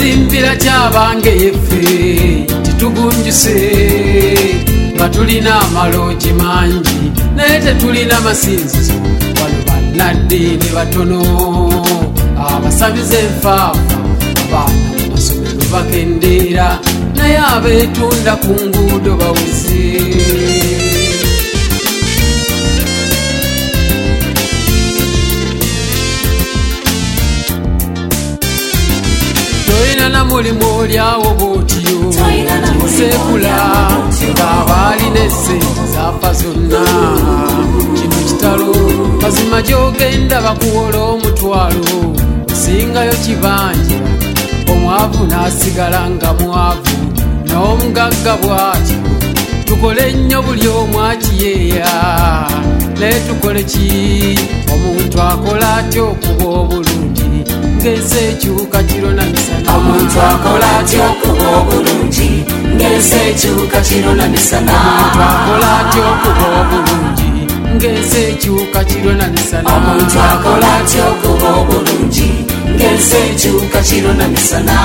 twezimbira kyabange yeffe titugunjuse nga tulina amaloogi mangi naye tetulina masinzizo wano bannaddiini batono abasamize enfaafa abaana mu masomero bakendeera naye abeetunda ku nguudo baweze. Toyina na mulimu olyawo bw'otyo kisekula ng'abalina essente zaafa zonna. Kino kitalo mazima gy'ogenda bakuwola omutwalo osingayo kibanja omwavu n'asigala nga mwavu n'omugagga bw'atyo. Tukole nnyo buli omu akiyeeya naye tukole ki? Omuntu akola atya okuba obulungi ng'ensi ekyuka kiro na misana? Omuntu akola atya okuba obulungi ng'ensi ekyuka kiro na misana? Omuntu akola atya okuba obulungi ng'ensi ekyuka kiro na misana? Omuntu akola atya okuba obulungi ng'ensi ekyuka kiro na misana?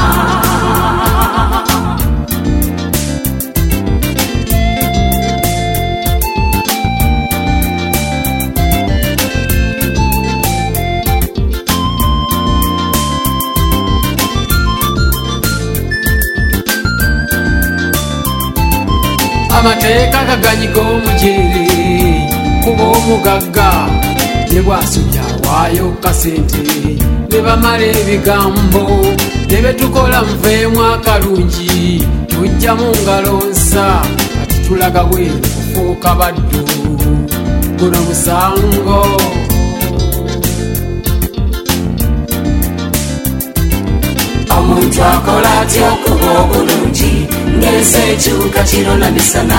Amateeka gaganyiga omujere kuba omugagga ne bwasubya waayo kasente ne bamala ebigambo ne betukola muveemu akalungi tujjamu ngalo nsa kati tulaga bweru kufuuka baddu guno musango. Omuntu akola atya okuba obulungi ng'ensi ekyuka kiro na misana?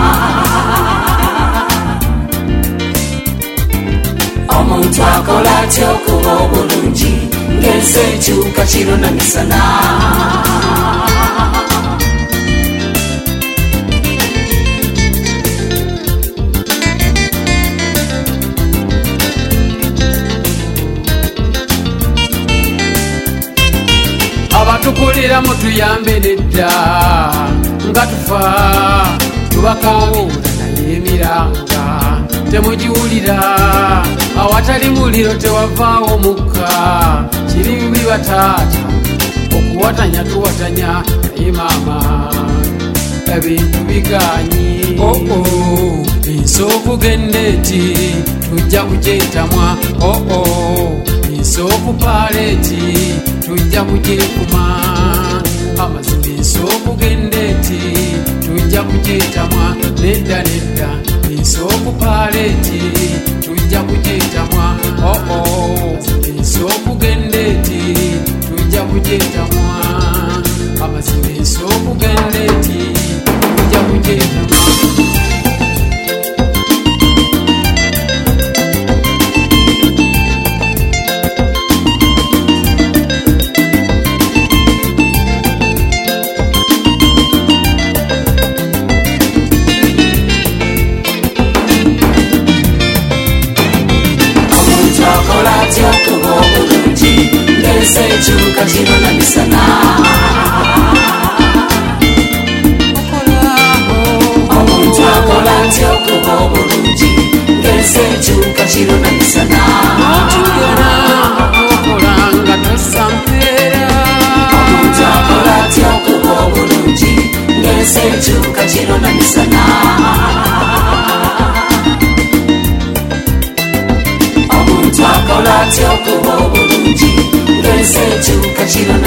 Omuntu akola atya okuba obulungi ng'ensi ekyuka kiro na misana? Abatukulira mutuyambe nedda nga tufa tubakawuula naye emiranga temugiwulira. Awatali muliro tewavaawo mukka. Kiri bibi bataata okuwatanya tuwatanya naye maama ebintu biganyi. Ensi okugenda eti tujja kugyetamwa. Ensi okupaala eti tujja kugyekuma. Amazima ensi okugenda eti tujja kugyetamwa. Nedda nedda ensi okupaala eti tujja kugyetamwa. Ensi okugenda eti tujja kugyetamwa. Amazima ensi okugenda eti tujja kugyetamwa. Ekyuka kiro na misana? Omuntu akola atya okuba obulungi ng'ensi ekyuka kiro na misana? Omuntu akola atya okuba obulungi ng'ensi ekyuka kiro na misana? Omuntu akola atya okuba obulungi ng'ensi ekyuka kiro